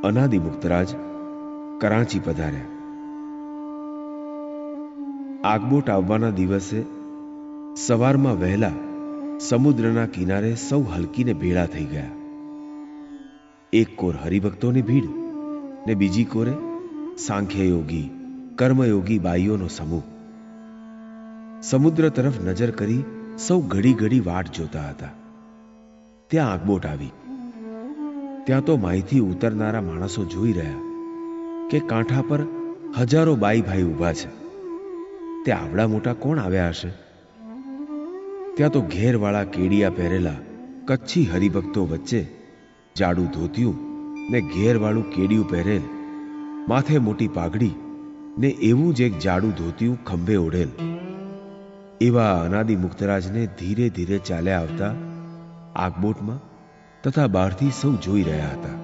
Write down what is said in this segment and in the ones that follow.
અનાદિ મુક્તરાજ કરાંચી પધાર્યા. આગબોટ આવવાના દિવસે સવારમાં વહેલા સમુદ્રના કિનારે સૌ હલકીને ભેળા થઈ ગયા. એક કોર હરિભક્તોની ભીડ ને બીજી કોરે સાંખ્યયોગી કર્મયોગી બાઈઓનો સમૂહ. સમુદ્ર તરફ નજર કરી સૌ ઘડી ઘડી વાટ જોતા હતા. ત્યાં આગબોટ આવી. ત્યાં તો માયથી ઉતરનારા માણસો જોઈ રહ્યા કે કાંઠા પર હજારો બાઈ ભાઈ ઊભા છે. તે આવડા મોટા કોણ આવ્યા હશે? ત્યાં તો ઘેરવાળા કેડિયા પહેરેલા કચ્છી હરિભક્તો વચ્ચે જાડું ધોતિયું ને ઘેરવાળું કેડિયું પહેરેલ, માથે મોટી પાઘડી ને એવું જ એક જાડું ધોતિયું ખંભે ઓઢેલ એવા અનાદિ મુક્તરાજને ધીરે ધીરે ચાલ્યા આવતા આગબોટમાં તથા બહારથી સૌ જોઈ રહ્યા હતા.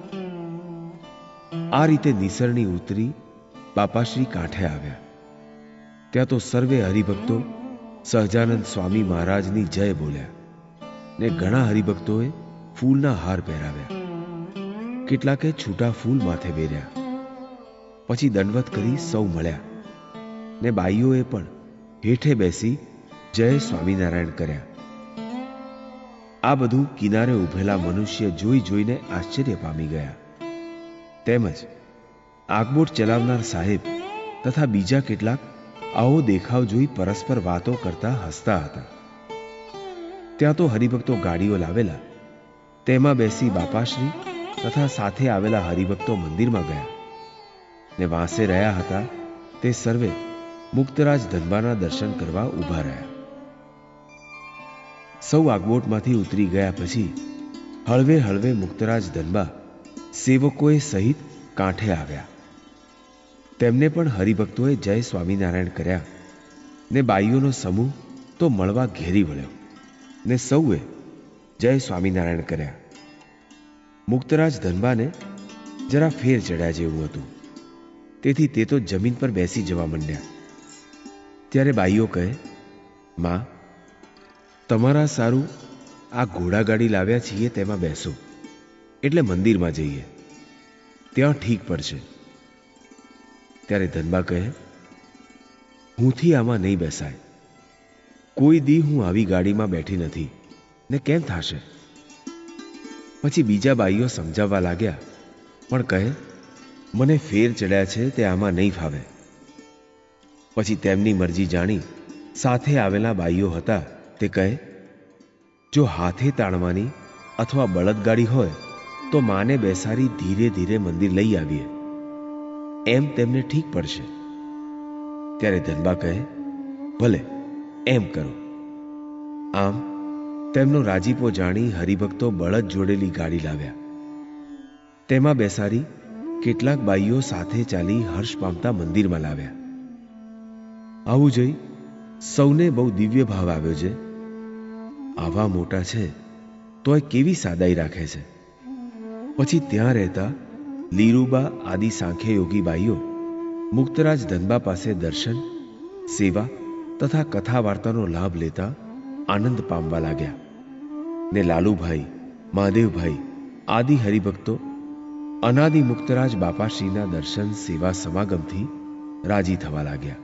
આ રીતે નિસરણી ઉતરી બાપાશ્રી કાંઠે આવ્યા. ત્યાં તો સર્વે હરિભક્તો સહજાનંદ સ્વામી મહારાજની જય બોલ્યા ને ઘણા હરિભક્તોએ ફૂલના હાર પહેરાવ્યા. કેટલાકે છૂટા ફૂલ માથે બેર્યા. પછી દંડવત કરી સૌ મળ્યા ને બાઈઓએ પણ હેઠે બેસી જય સ્વામિનારાયણ કર્યા. આ બધું કિનારે ઉભેલા મનુષ્ય જોઈ જોઈને આશ્ચર્ય પામી ગયા. તેમજ આગબોટ ચલાવનાર સાહેબ તથા બીજા કેટલાક આવો દેખાવ જોઈ પરસ્પર વાતો કરતા હસતા હતા. ત્યાં તો હરિભક્તો ગાડીઓ લાવેલા, તેમાં બેસી બાપાશ્રી તથા સાથે આવેલા હરિભક્તો મંદિરમાં ગયા ને વાંસે રહ્યા હતા તે સર્વે મુક્તરાજ ધનબાના દર્શન કરવા ઊભા રહ્યા. સૌ આગબોટમાંથી ઉતરી ગયા પછી હળવે હળવે મુક્તરાજ ધનબા સેવકોએ સહિત કાંઠે આવ્યા. તેમને પણ હરિભક્તોએ જય સ્વામિનારાયણ કર્યા ને બાઈઓનો સમૂહ તો મળવા ઘેરી વળ્યો ને સૌએ જય સ્વામિનારાયણ કર્યા. મુક્તરાજ ધનબાને જરા ફેર ચડ્યા જેવું હતું, તેથી તે તો જમીન પર બેસી જવા માંડ્યા. ત્યારે બાઈઓ કહે, માં, તમારા સારું આ ઘોડાગાડી લાવ્યા છીએ તેમાં બેસો, એટલે મંદિરમાં જઈએ, ત્યાં ઠીક પડશે. ત્યારે ધનબા કહે, હુંથી આમાં નહીં બેસાય. કોઈ દી હું આવી ગાડીમાં બેઠી નથી ને કેમ થાશે? પછી બીજા બાઈઓ સમજાવવા લાગ્યા, પણ કહે, મને ફેર ચડ્યા છે તે આમાં નહીં ફાવે. પછી તેમની મરજી જાણી સાથે આવેલા બાઈઓ હતા તે કહે, જો હાથે તાણવાની અથવા બળદગાડી હોય તો માને બેસાડી ધીરે ધીરે મંદિર લઈ આવીએ, એમ તેમને ઠીક પડશે. ત્યારે ધનબા કહે, ભલે, એમ કરો. આમ તેમનો રાજીપો જાણી હરિભક્તો બળદ જોડેલી ગાડી લાવ્યા. તેમાં બેસાડી કેટલાક બાઈઓ સાથે ચાલી હર્ષ પામતા મંદિરમાં લાવ્યા. આવું જોઈ સૌને બહુ દિવ્ય ભાવ આવ્યો છે. આવા મોટા છે તોય કેવી સાદાઈ રાખે છે. પછી ત્યાં રહેતા લીરુબા આદિ સાંખ્યયોગી બાઈઓ મુક્તરાજ ધનબા પાસે દર્શન, સેવા તથા કથા વાર્તાનો લાભ લેતા આનંદ પામવા લાગ્યા ને લાલુભાઈ, મહાદેવભાઈ આદિ હરિભક્તો અનાદિ મુક્તરાજ બાપાશ્રીના દર્શન સેવા સમાગમથી રાજી થવા લાગ્યા.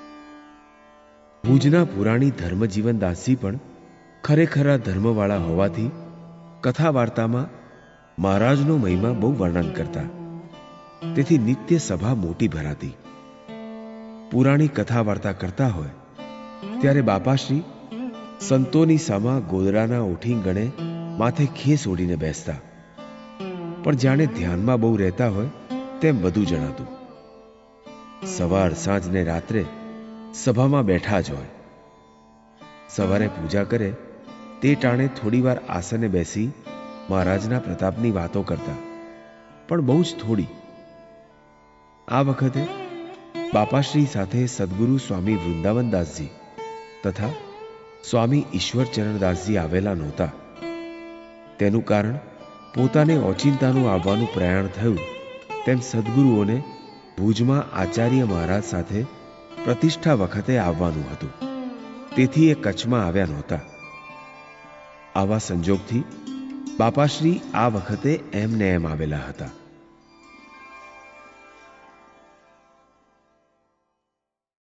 ભુજના પુરાણી ધર્મજીવનદાસજી પણ ખરેખરા ધર્મવાળા હોવાથી કથા વાર્તામાં મહારાજનો મહિમા બહુ વર્ણન કરતા. તેથી નિત્ય સભા મોટી ભરાતી. પુરાણી કથા વાર્તા કરતા હોય ત્યારે બાપાશ્રી સંતોની સામા ગોદડાના ઓઠીંગણે માથે ખેસ ઓઢીને બેસતા, પણ જાણે ધ્યાનમાં બહુ રહેતા હોય તેમ બધું જણાતું. સવાર સાંજ ને રાત્રે સભામાં બેઠા જ હોય. સવારે પૂજા કરે તે ટાણે થોડીવાર આસને બેસી મહારાજના પ્રતાપની વાતો કરતા, પણ બહુ જ થોડી. આ વખતે બાપાશ્રી સાથે સદગુરુ સ્વામી વૃંદાવનદાસજી તથા સ્વામી ઈશ્વરચરણદાસજી આવેલા નહોતા. તેનું કારણ પોતાને ઓચિંતાનું આવવાનું પ્રયાણ થયું તેમ સદગુરુઓને ભુજમાં આચાર્ય મહારાજ સાથે પ્રતિષ્ઠા વખતે આવવાનું હતું, તેથી એ કચ્છમાં આવ્યા નહોતા. આવા સંજોગથી બાપાશ્રી આ વખતે એમને એમ આવેલા હતા.